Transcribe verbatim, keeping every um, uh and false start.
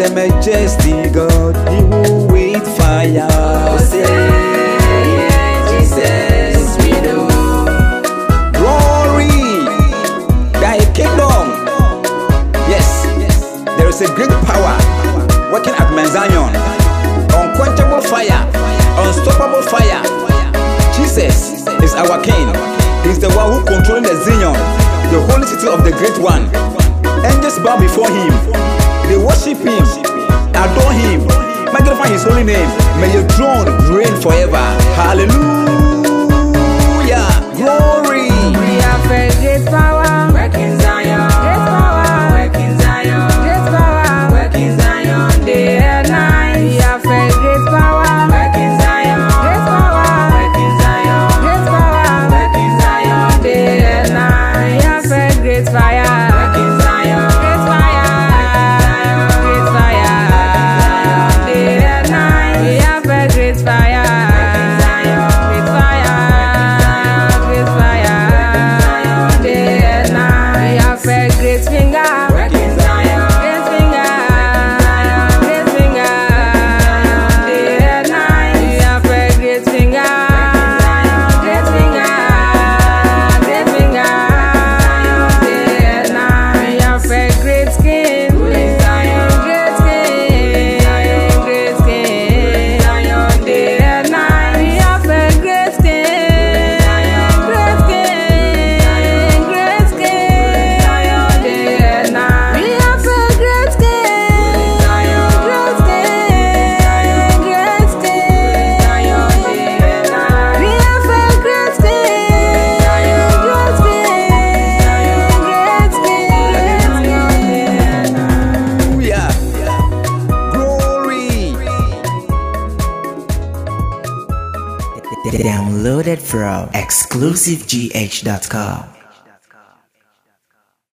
the majestic God, He will wait fire. Oh, say, Jesus, we know. Glory, Thy kingdom. Yes, there is a great power working at Mount Zion. Unquenchable fire, unstoppable fire. Jesus is our King. He's the one who controls the Zion, the holy city of the great one. Angels bow before Him. They worship Him, adore Him, magnify His holy name. May your throne reign forever. Hallelujah. Glory. We have a great power, working Zion. Great power, working Zion. Great power, working Zion. Day and night. We have a great power, working Zion. Great power, working Zion. Great power, working Zion. Day and night. We have a great fire, working Zion. Great fire, great fire. Day and night. We have a great fire. Downloaded from exclusive g h dot com.